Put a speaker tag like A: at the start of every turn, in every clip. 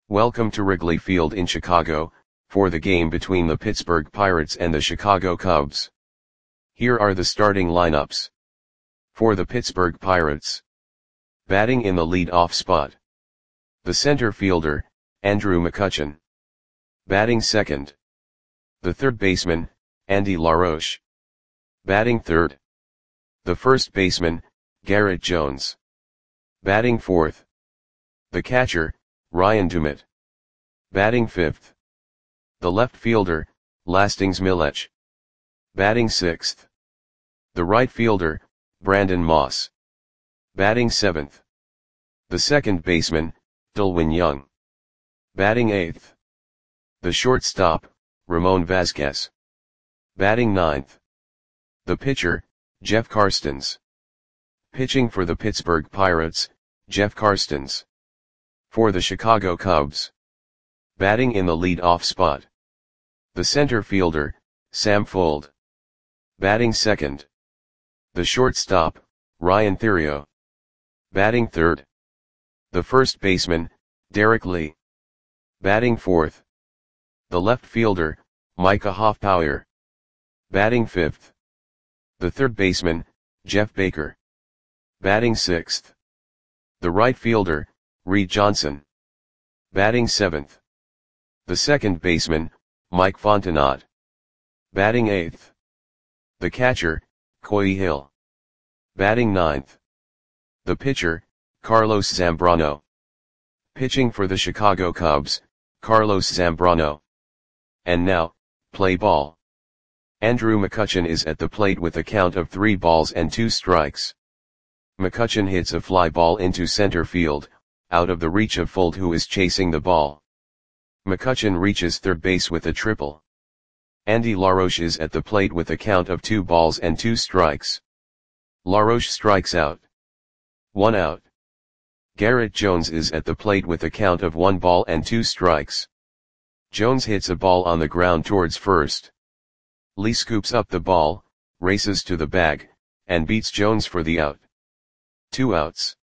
A: Welcome to Wrigley Field in Chicago, for the game between the Pittsburgh Pirates and the Chicago Cubs. Here are the starting lineups. For the Pittsburgh Pirates. Batting in the lead-off spot. The center fielder, Andrew McCutchen. Batting second. The third baseman, Andy LaRoche. Batting third. The first baseman, Garrett Jones. Batting fourth. The catcher, Ryan Doumit. Batting fifth. The left fielder, Lastings Milech. Batting sixth. The right fielder, Brandon Moss. Batting seventh. The second baseman, Delwin Young. Batting eighth. The shortstop, Ramon Vazquez. Batting ninth. The pitcher, Jeff Karstens. Pitching for the Pittsburgh Pirates, Jeff Karstens. For the Chicago Cubs. Batting in the lead-off spot. The center fielder, Sam Fuld. Batting second. The shortstop, Ryan Theriot. Batting third. The first baseman, Derek Lee. Batting fourth. The left fielder, Micah Hoffpauir. Batting fifth. The third baseman, Jeff Baker. Batting sixth. The right fielder, Reed Johnson. Batting seventh. The second baseman, Mike Fontenot. Batting eighth. The catcher, Coy Hill. Batting ninth. The pitcher, Carlos Zambrano. Pitching for the Chicago Cubs, Carlos Zambrano. And now, play ball. Andrew McCutchen is at the plate with a count of 3 balls and 2 strikes. McCutchen hits a fly ball into center field, out of the reach of Fuld, who is chasing the ball. McCutchen reaches third base with a triple. Andy LaRoche is at the plate with a count of 2 balls and 2 strikes. LaRoche strikes out. 1 out. Garrett Jones is at the plate with a count of 1 ball and 2 strikes. Jones hits a ball on the ground towards first. Lee scoops up the ball, races to the bag, and beats Jones for the out. 2 outs.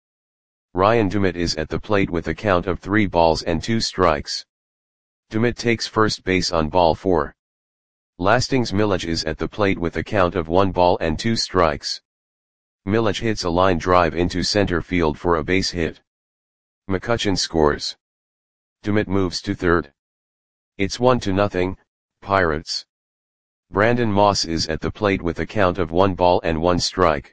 A: Ryan Doumit is at the plate with a count of 3 balls and 2 strikes. Doumit takes first base on ball 4. Lastings Milech is at the plate with a count of 1 ball and 2 strikes. Milech hits a line drive into center field for a base hit. McCutchen scores. Doumit moves to third. It's 1-0, Pirates. Brandon Moss is at the plate with a count of 1 ball and 1 strike.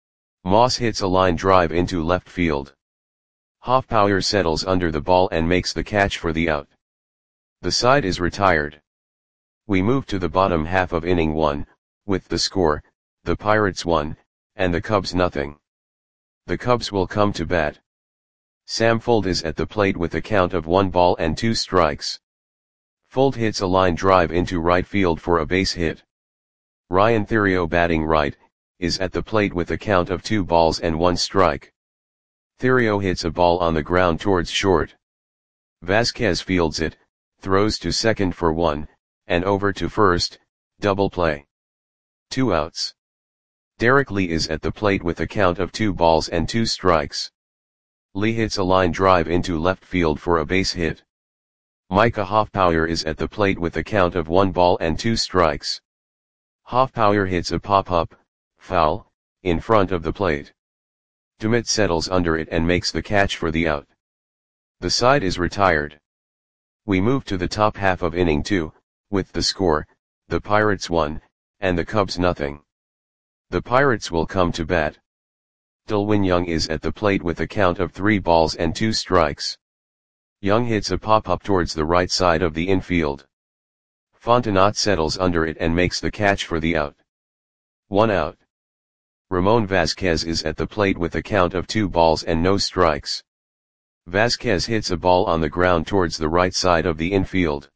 A: Moss hits a line drive into left field. Hoffpauir settles under the ball and makes the catch for the out. The side is retired. We move to the bottom half of inning 1, with the score, the Pirates 1, and the Cubs 0. The Cubs will come to bat. Sam Fuld is at the plate with a count of 1 ball and 2 strikes. Fuld hits a line drive into right field for a base hit. Ryan Theriot, batting right, is at the plate with a count of 2 balls and 1 strike. Theriot hits a ball on the ground towards short. Vazquez fields it, throws to second for 1, and over to first, double play. 2 outs. Derek Lee is at the plate with a count of 2 balls and 2 strikes. Lee hits a line drive into left field for a base hit. Micah Hoffpauir is at the plate with a count of 1 ball and 2 strikes. Hoffpauir hits a pop-up, foul, in front of the plate. Doumit settles under it and makes the catch for the out. The side is retired. We move to the top half of inning 2, with the score, the Pirates 1, and the Cubs 0. The Pirates will come to bat. Delwin Young is at the plate with a count of 3 balls and 2 strikes. Young hits a pop-up towards the right side of the infield. Fontenot settles under it and makes the catch for the out. 1 out. Ramon Vazquez is at the plate with a count of 2 balls and no strikes. Vazquez hits a ball on the ground towards the right side of the infield.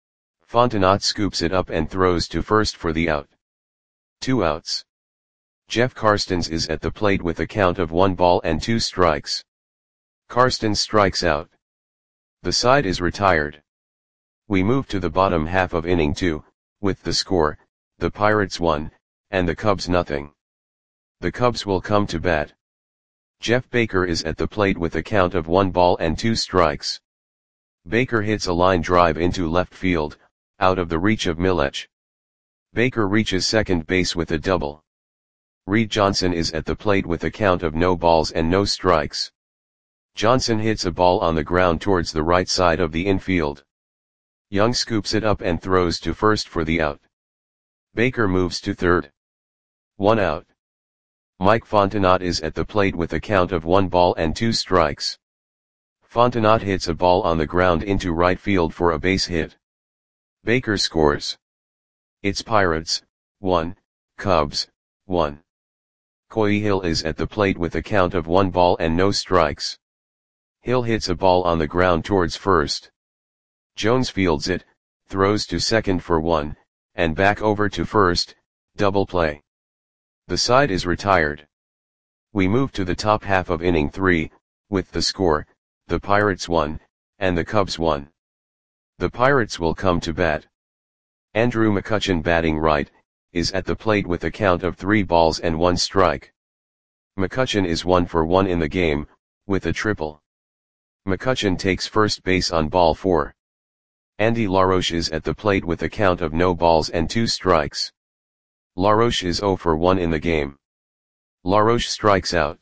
A: Fontenot scoops it up and throws to first for the out. 2 outs. Jeff Karstens is at the plate with a count of 1 ball and 2 strikes. Karstens strikes out. The side is retired. We move to the bottom half of inning 2, with the score, the Pirates 1, and the Cubs 0. The Cubs will come to bat. Jeff Baker is at the plate with a count of 1 ball and 2 strikes. Baker hits a line drive into left field, out of the reach of Milech. Baker reaches second base with a double. Reed Johnson is at the plate with a count of no balls and no strikes. Johnson hits a ball on the ground towards the right side of the infield. Young scoops it up and throws to first for the out. Baker moves to third. 1 out. Mike Fontenot is at the plate with a count of 1 ball and 2 strikes. Fontenot hits a ball on the ground into right field for a base hit. Baker scores. It's Pirates, 1, Cubs, 1. Coy Hill is at the plate with a count of 1 ball and no strikes. Hill hits a ball on the ground towards first. Jones fields it, throws to second for 1, and back over to first, double play. The side is retired. We move to the top half of inning 3, with the score, the Pirates 1, and the Cubs 1. The Pirates will come to bat. Andrew McCutchen, batting right, is at the plate with a count of 3 balls and 1 strike. McCutchen is 1 for 1 in the game, with a triple. McCutchen takes first base on ball 4. Andy LaRoche is at the plate with a count of no balls and 2 strikes. LaRoche is 0 for 1 in the game. LaRoche strikes out.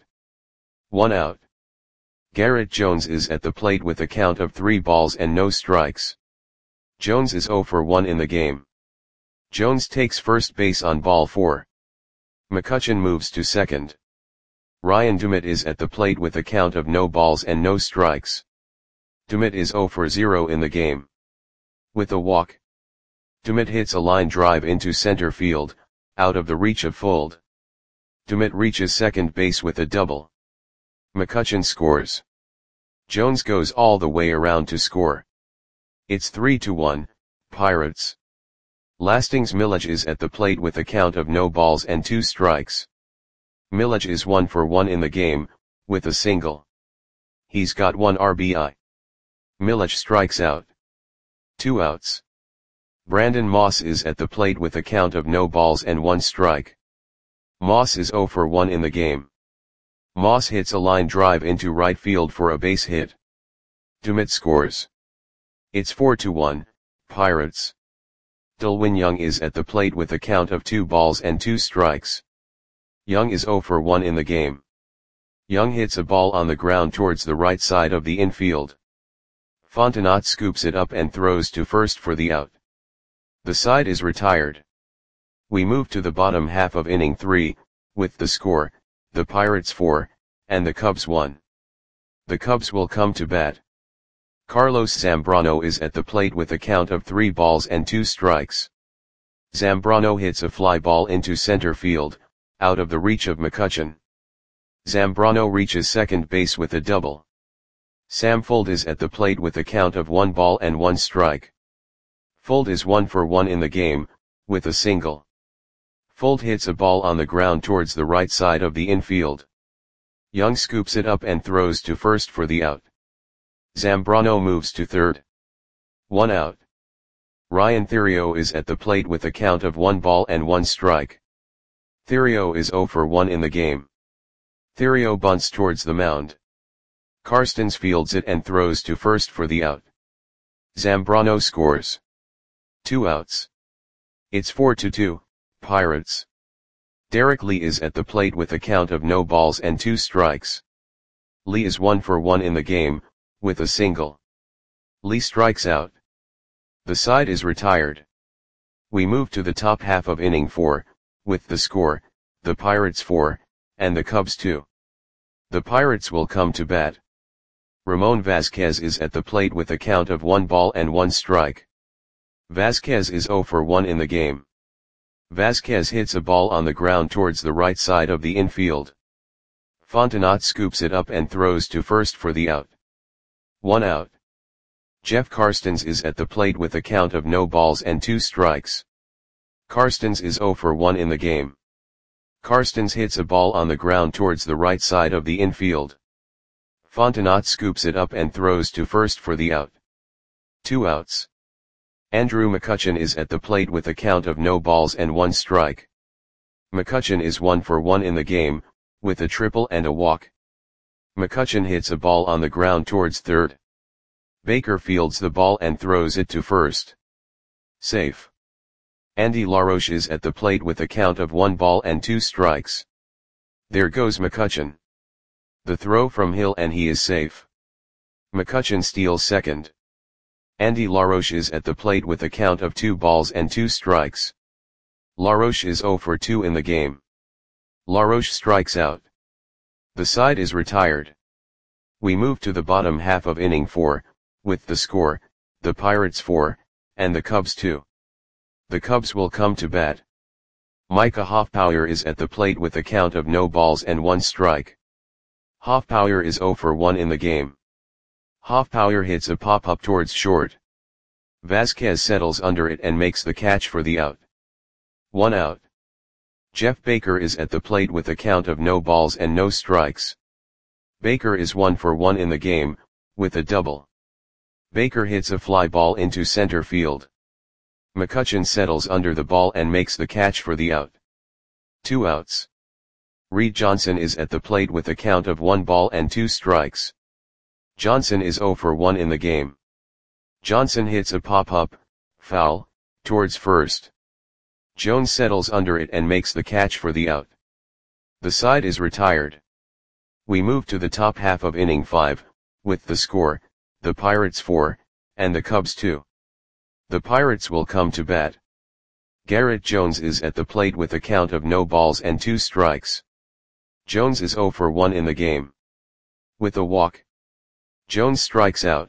A: 1 out. Garrett Jones is at the plate with a count of 3 balls and no strikes. Jones is 0 for 1 in the game. Jones takes first base on ball 4. McCutchen moves to second. Ryan Dumit is at the plate with a count of no balls and no strikes. Dumit is 0 for 0 in the game. With a walk. Dumit hits a line drive into center field, out of the reach of Fuld. Dumit reaches second base with a double. McCutchen scores. Jones goes all the way around to score. It's 3-1, Pirates. Lastings Milech is at the plate with a count of no balls and 2 strikes. Milech is 1 for 1 in the game, with a single. He's got 1 RBI. Milech strikes out. 2 outs. Brandon Moss is at the plate with a count of no balls and 1 strike. Moss is 0 for 1 in the game. Moss hits a line drive into right field for a base hit. Dumit scores. It's 4-1, Pirates. Delwin Young is at the plate with a count of 2 balls and 2 strikes. Young is 0 for 1 in the game. Young hits a ball on the ground towards the right side of the infield. Fontenot scoops it up and throws to first for the out. The side is retired. We move to the bottom half of inning 3, with the score, the Pirates 4, and the Cubs 1. The Cubs will come to bat. Carlos Zambrano is at the plate with a count of 3 balls and 2 strikes. Zambrano hits a fly ball into center field, out of the reach of McCutchen. Zambrano reaches second base with a double. Sam Fuld is at the plate with a count of 1 ball and 1 strike. Fuld is 1 for 1 in the game, with a single. Fuld hits a ball on the ground towards the right side of the infield. Young scoops it up and throws to first for the out. Zambrano moves to third. 1 out. Ryan Theriot is at the plate with a count of 1 ball and 1 strike. Theriot is 0 for 1 in the game. Theriot bunts towards the mound. Karstens fields it and throws to first for the out. Zambrano scores. 2 outs. It's 4-2, Pirates. Derek Lee is at the plate with a count of no balls and 2 strikes. Lee is 1 for 1 in the game, with a single. Lee strikes out. The side is retired. We move to the top half of inning 4, with the score, the Pirates 4, and the Cubs 2. The Pirates will come to bat. Ramon Vasquez is at the plate with a count of 1 ball and 1 strike. Vasquez is 0 for 1 in the game. Vasquez hits a ball on the ground towards the right side of the infield. Fontenot scoops it up and throws to first for the out. 1 out. Jeff Karstens is at the plate with a count of no balls and 2 strikes. Karstens is 0 for 1 in the game. Karstens hits a ball on the ground towards the right side of the infield. Fontenot scoops it up and throws to first for the out. 2 outs. Andrew McCutchen is at the plate with a count of no balls and 1 strike. McCutchen is 1 for 1 in the game, with a triple and a walk. McCutchen hits a ball on the ground towards third. Baker fields the ball and throws it to first. Safe. Andy LaRoche is at the plate with a count of 1-2 strikes. There goes McCutchen. The throw from Hill and he is safe. McCutchen steals second. Andy LaRoche is at the plate with a count of 2-2 strikes. LaRoche is 0 for 2 in the game. LaRoche strikes out. The side is retired. We move to the bottom half of inning 4, with the score, the Pirates 4, and the Cubs 2. The Cubs will come to bat. Micah Hoffpauir is at the plate with a count of 0-1 strike. Hoffpauir is 0 for 1 in the game. Hoffpauir hits a pop-up towards short. Vasquez settles under it and makes the catch for the out. 1 out. Jeff Baker is at the plate with a count of 0 strikes. Baker is 1 for 1 in the game, with a double. Baker hits a fly ball into center field. McCutchen settles under the ball and makes the catch for the out. 2 outs. Reed Johnson is at the plate with a count of 1-2 strikes. Johnson is 0 for 1 in the game. Johnson hits a pop-up, foul, towards first. Jones settles under it and makes the catch for the out. The side is retired. We move to the top half of inning 5, with the score, the Pirates 4, and the Cubs 2. The Pirates will come to bat. Garrett Jones is at the plate with a count of 0-2 strikes. Jones is 0 for 1 in the game. With a walk, Jones strikes out.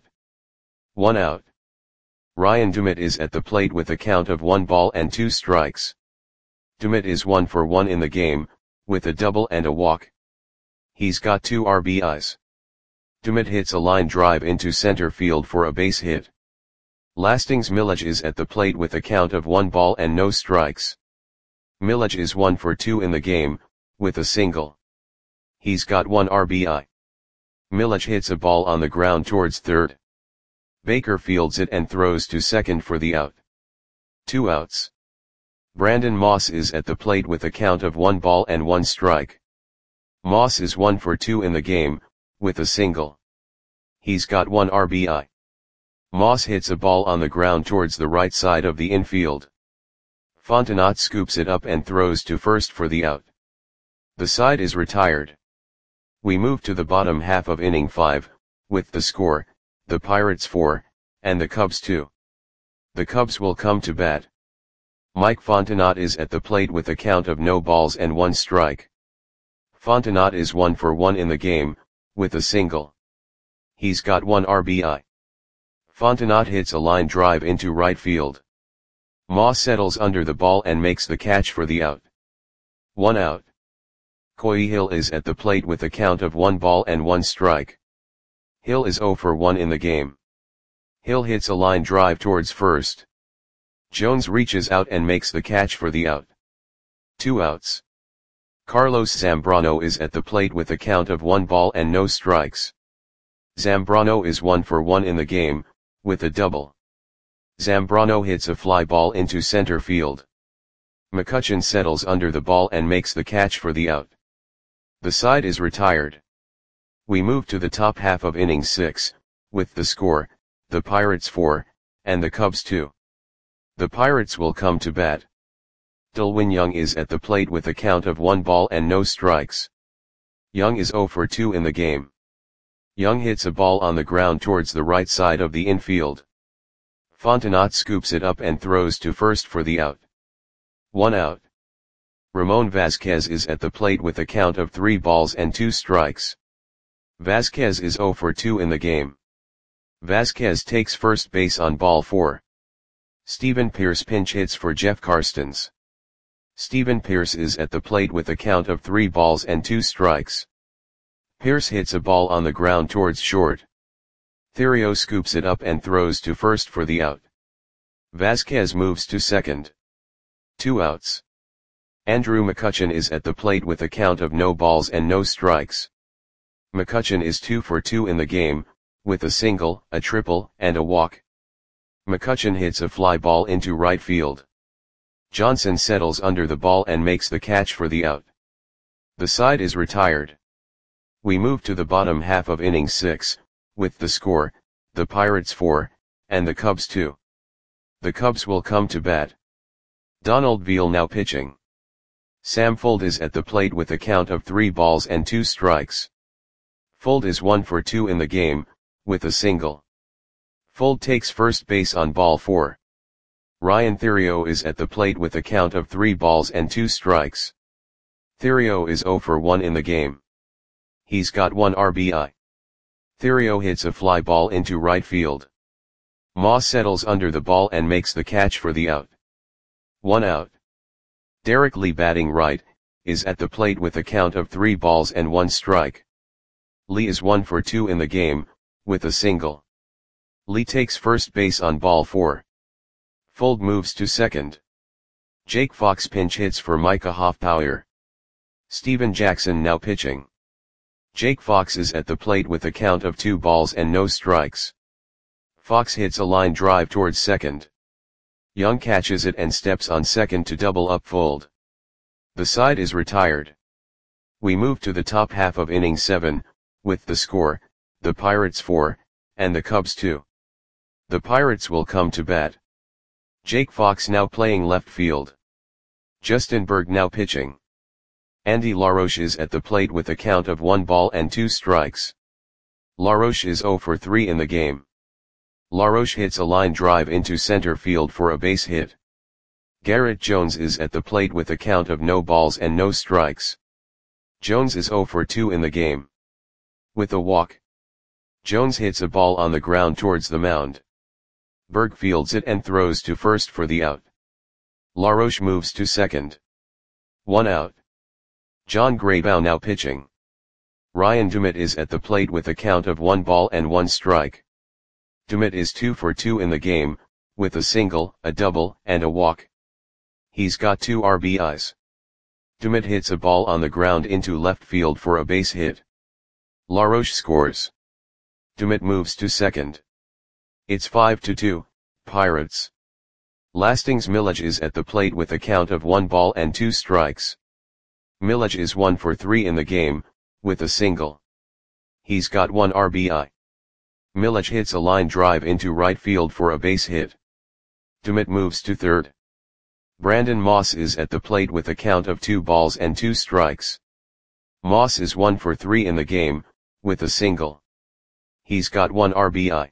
A: 1 out. Ryan Dumit is at the plate with a count of 1-2 strikes. Dumit is 1 for 1 in the game, with a double and a walk. He's got 2 RBIs. Dumit hits a line drive into center field for a base hit. Lastings Milledge is at the plate with a count of 1-0 strikes. Milledge is 1 for 2 in the game, with a single. He's got 1 RBI. Milledge hits a ball on the ground towards third. Baker fields it and throws to second for the out. 2 outs. Brandon Moss is at the plate with a count of 1-1 strike. Moss is 1 for 2 in the game, with a single. He's got 1 RBI. Moss hits a ball on the ground towards the right side of the infield. Fontenot scoops it up and throws to first for the out. The side is retired. We move to the bottom half of inning 5, with the score, the Pirates 4, and the Cubs 2. The Cubs will come to bat. Mike Fontenot is at the plate with a count of 0-1 strike. Fontenot is 1 for 1 in the game, with a single. He's got 1 RBI. Fontenot hits a line drive into right field. Moss settles under the ball and makes the catch for the out. 1 out. Coy Hill is at the plate with a count of 1-1 strike. Hill is 0 for 1 in the game. Hill hits a line drive towards first. Jones reaches out and makes the catch for the out. 2 outs. Carlos Zambrano is at the plate with a count of 1-0 strikes. Zambrano is 1 for 1 in the game, with a double. Zambrano hits a fly ball into center field. McCutchen settles under the ball and makes the catch for the out. The side is retired. We move to the top half of inning 6, with the score, the Pirates 4, and the Cubs 2. The Pirates will come to bat. Delwin Young is at the plate with a count of 1-0 strikes. Young is 0 for 2 in the game. Young hits a ball on the ground towards the right side of the infield. Fontenot scoops it up and throws to first for the out. 1 out. Ramon Vasquez is at the plate with a count of 3-2 strikes. Vasquez is 0 for 2 in the game. Vasquez takes first base on ball 4. Stephen Pearce pinch hits for Jeff Karstens. Stephen Pearce is at the plate with a count of 3-2 strikes. Pearce hits a ball on the ground towards short. Theriot scoops it up and throws to first for the out. Vasquez moves to second. 2 outs. Andrew McCutchen is at the plate with a count of 0 strikes. McCutchen is 2 for 2 in the game, with a single, a triple, and a walk. McCutchen hits a fly ball into right field. Johnson settles under the ball and makes the catch for the out. The side is retired. We move to the bottom half of inning 6, with the score, the Pirates 4, and the Cubs 2. The Cubs will come to bat. Donald Veal now pitching. Sam Fuld is at the plate with a count of 3 balls and 2 strikes. Fuld is 1 for 2 in the game, with a single. Fuld takes first base on ball 4. Ryan Theriot is at the plate with a count of 3 balls and 2 strikes. Theriot is 0 for 1 in the game. He's got 1 RBI. Theriot hits a fly ball into right field. Moss settles under the ball and makes the catch for the out. 1 out. Derek Lee batting right, is at the plate with a count of 3 balls and 1 strike. Lee is 1 for 2 in the game, with a single. Lee takes first base on ball 4. Fuld moves to second. Jake Fox pinch hits for Micah Hoffpauir. Steven Jackson now pitching. Jake Fox is at the plate with a count of 2 balls and no strikes. Fox hits a line drive towards second. Young catches it and steps on second to double up Fuld. The side is retired. We move to the top half of inning 7, with the score, the Pirates 4, and the Cubs 2. The Pirates will come to bat. Jake Fox now playing left field. Justin Berg now pitching. Andy LaRoche is at the plate with a count of 1 ball and 2 strikes. LaRoche is 0 for 3 in the game. LaRoche hits a line drive into center field for a base hit. Garrett Jones is at the plate with a count of no balls and no strikes. Jones is 0 for 2 in the game. With a walk. Jones hits a ball on the ground towards the mound. Berg fields it and throws to first for the out. LaRoche moves to second. 1 out. John Graybow now pitching. Ryan Dumit is at the plate with a count of 1 ball and 1 strike. Dumit is 2 for 2 in the game, with a single, a double, and a walk. He's got 2 RBIs. Dumit hits a ball on the ground into left field for a base hit. LaRoche scores. Dumit moves to second. It's 5-2, Pirates. Lastings Milledge is at the plate with a count of 1 ball and 2 strikes. Milledge is 1 for 3 in the game, with a single. He's got 1 RBI. Milledge hits a line drive into right field for a base hit. Dumit moves to third. Brandon Moss is at the plate with a count of 2 balls and 2 strikes. Moss is 1 for 3 in the game, with a single. He's got 1 RBI.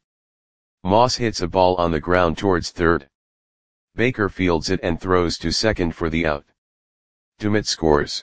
A: Moss hits a ball on the ground towards third. Baker fields it and throws to second for the out. Dumit scores.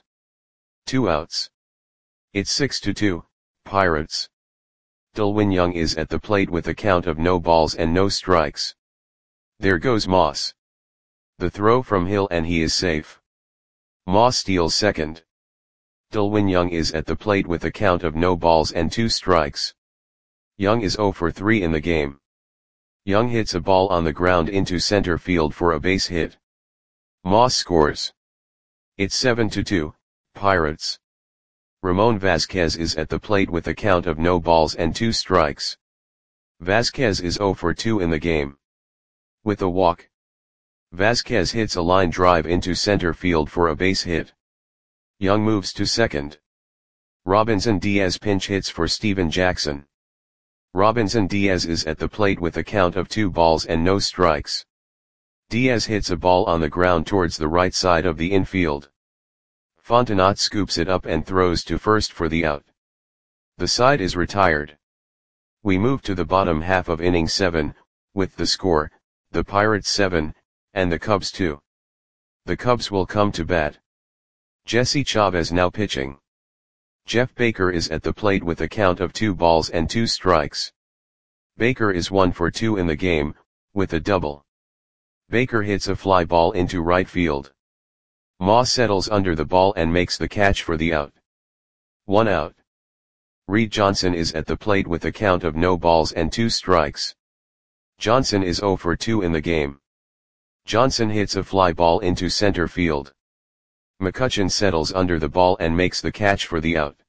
A: 2 outs. It's 6-2, Pirates. Delwin Young is at the plate with a count of no balls and no strikes. There goes Moss. The throw from Hill and he is safe. Moss steals second. Delwin Young is at the plate with a count of no balls and 2 strikes. Young is 0 for 3 in the game. Young hits a ball on the ground into center field for a base hit. Moss scores. It's 7-2, Pirates. Ramon Vasquez is at the plate with a count of no balls and 2 strikes. Vasquez is 0 for 2 in the game. With a walk. Vasquez hits a line drive into center field for a base hit. Young moves to second. Robinson Diaz pinch hits for Steven Jackson. Robinson Diaz is at the plate with a count of 2 balls and no strikes. Diaz hits a ball on the ground towards the right side of the infield. Fontenot scoops it up and throws to first for the out. The side is retired. We move to the bottom half of inning 7, with the score, the Pirates 7, and the Cubs 2. The Cubs will come to bat. Jesse Chavez now pitching. Jeff Baker is at the plate with a count of 2 balls and 2 strikes. Baker is 1 for 2 in the game, with a double. Baker hits a fly ball into right field. Moss settles under the ball and makes the catch for the out. 1 out. Reed Johnson is at the plate with a count of no balls and 2 strikes. Johnson is 0 for 2 in the game. Johnson hits a fly ball into center field. McCutchen settles under the ball and makes the catch for the out.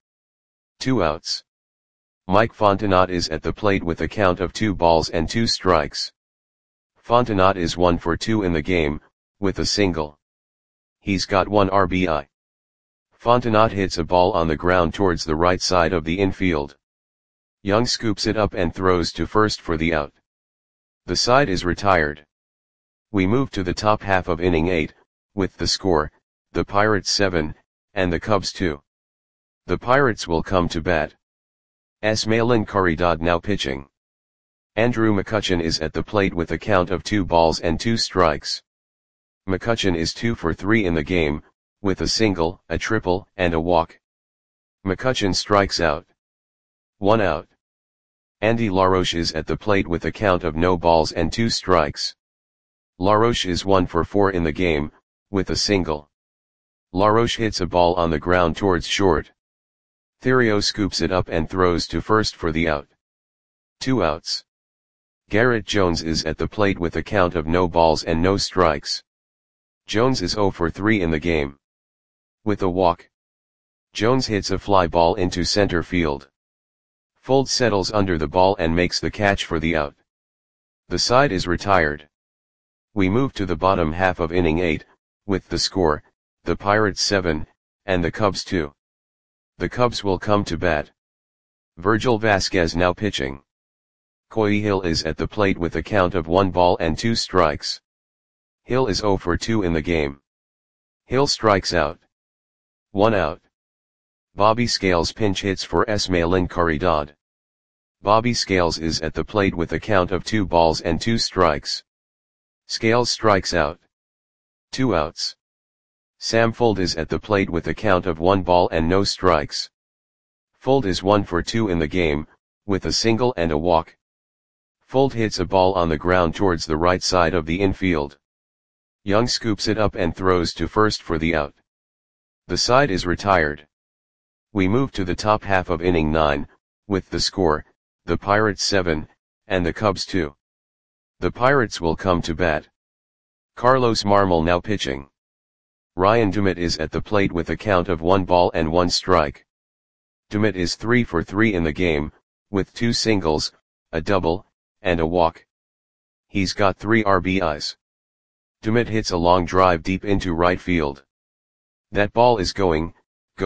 A: 2 outs. Mike Fontenot is at the plate with a count of 2 balls and 2 strikes. Fontenot is 1 for 2 in the game, with a single. He's got 1 RBI. Fontenot hits a ball on the ground towards the right side of the infield. Young scoops it up and throws to first for the out. The side is retired. We move to the top half of inning 8, with the score, the Pirates 7, and the Cubs 2. The Pirates will come to bat. Esmaelan Caridad now pitching. Andrew McCutchen is at the plate with a count of 2 balls and 2 strikes. McCutchen is 2 for 3 in the game, with a single, a triple, and a walk. McCutchen strikes out. 1 out. Andy LaRoche is at the plate with a count of no balls and 2 strikes. LaRoche is 1 for 4 in the game, with a single. LaRoche hits a ball on the ground towards short. Theriot scoops it up and throws to first for the out. 2 outs. Garrett Jones is at the plate with a count of no balls and no strikes. Jones is 0 for 3 in the game. With a walk. Jones hits a fly ball into center field. Fuld settles under the ball and makes the catch for the out. The side is retired. We move to the bottom half of inning 8, with the score, the Pirates 7, and the Cubs 2. The Cubs will come to bat. Virgil Vasquez now pitching. Coy Hill is at the plate with a count of 1 ball and 2 strikes. Hill is 0 for 2 in the game. Hill strikes out. 1 out. Bobby Scales pinch hits for Esmaelan Caridad. Bobby Scales is at the plate with a count of 2 balls and 2 strikes. Scales strikes out. 2 outs. Sam Fuld is at the plate with a count of 1 ball and no strikes. Fuld is 1 for 2 in the game, with a single and a walk. Fuld hits a ball on the ground towards the right side of the infield. Young scoops it up and throws to first for the out. The side is retired. We move to the top half of inning 9, with the score, the Pirates 7, and the Cubs 2. The Pirates will come to bat. Carlos Marmol now pitching. Ryan Dumit is at the plate with a count of 1 ball and 1 strike. Dumit is 3 for 3 in the game, with 2 singles, a double, and a walk. He's got 3 RBIs. Dumit hits a long drive deep into right field. That ball is going,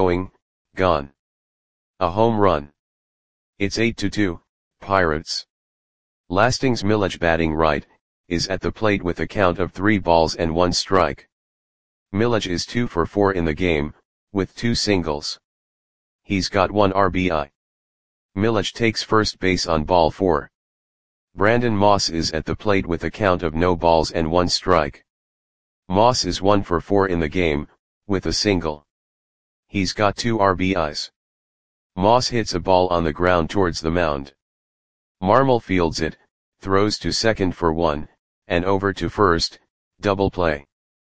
A: gone. A home run. It's 8-2, Pirates. Lastings Milledge batting right, is at the plate with a count of 3 balls and 1 strike. Milledge is 2 for 4 in the game, with 2 singles. He's got 1 RBI. Milledge takes first base on ball 4. Brandon Moss is at the plate with a count of no balls and 1 strike. Moss is 1 for 4 in the game, with a single. He's got 2 RBIs. Moss hits a ball on the ground towards the mound. Marmol fields it, throws to second for 1, and over to first, double play.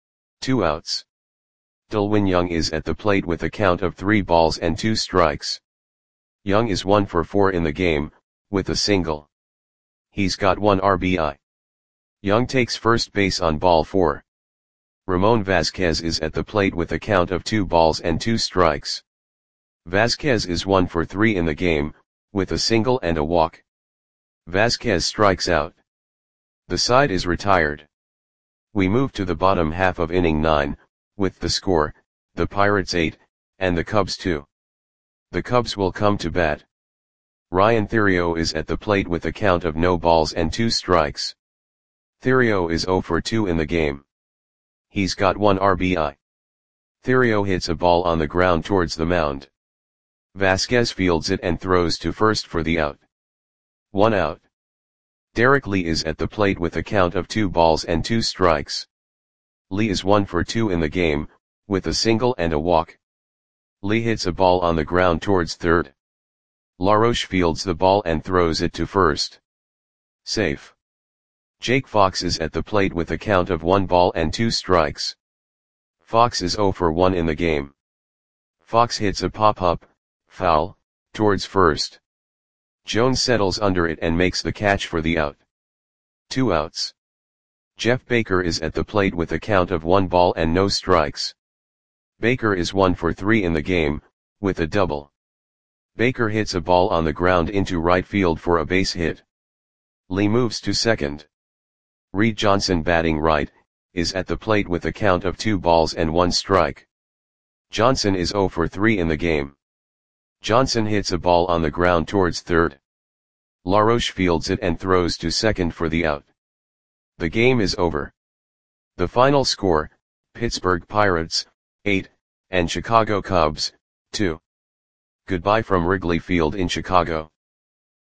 A: 2 outs. Delwin Young is at the plate with a count of 3 balls and 2 strikes. Young is 1 for 4 in the game, with a single. He's got 1 RBI. Young takes first base on ball 4. Ramon Vasquez is at the plate with a count of 2 balls and 2 strikes. Vasquez is 1 for 3 in the game, with a single and a walk. Vasquez strikes out. The side is retired. We move to the bottom half of inning 9, with the score, the Pirates 8, and the Cubs 2. The Cubs will come to bat. Ryan Theriot is at the plate with a count of no balls and 2 strikes. Theriot is 0 for 2 in the game. He's got 1 RBI. Theriot hits a ball on the ground towards the mound. Vasquez fields it and throws to first for the out. 1 out. Derek Lee is at the plate with a count of 2 balls and 2 strikes. Lee is 1 for 2 in the game, with a single and a walk. Lee hits a ball on the ground towards third. LaRoche fields the ball and throws it to first. Safe. Jake Fox is at the plate with a count of 1 ball and 2 strikes. Fox is 0 for 1 in the game. Fox hits a pop-up, foul, towards first. Jones settles under it and makes the catch for the out. 2 outs. Jeff Baker is at the plate with a count of 1 ball and no strikes. Baker is 1 for 3 in the game, with a double. Baker hits a ball on the ground into right field for a base hit. Lee moves to second. Reed Johnson batting right, is at the plate with a count of 2 balls and 1 strike. Johnson is 0 for 3 in the game. Johnson hits a ball on the ground towards third. LaRoche fields it and throws to second for the out. The game is over. The final score, Pittsburgh Pirates, 8, and Chicago Cubs, 2. Goodbye from Wrigley Field in Chicago.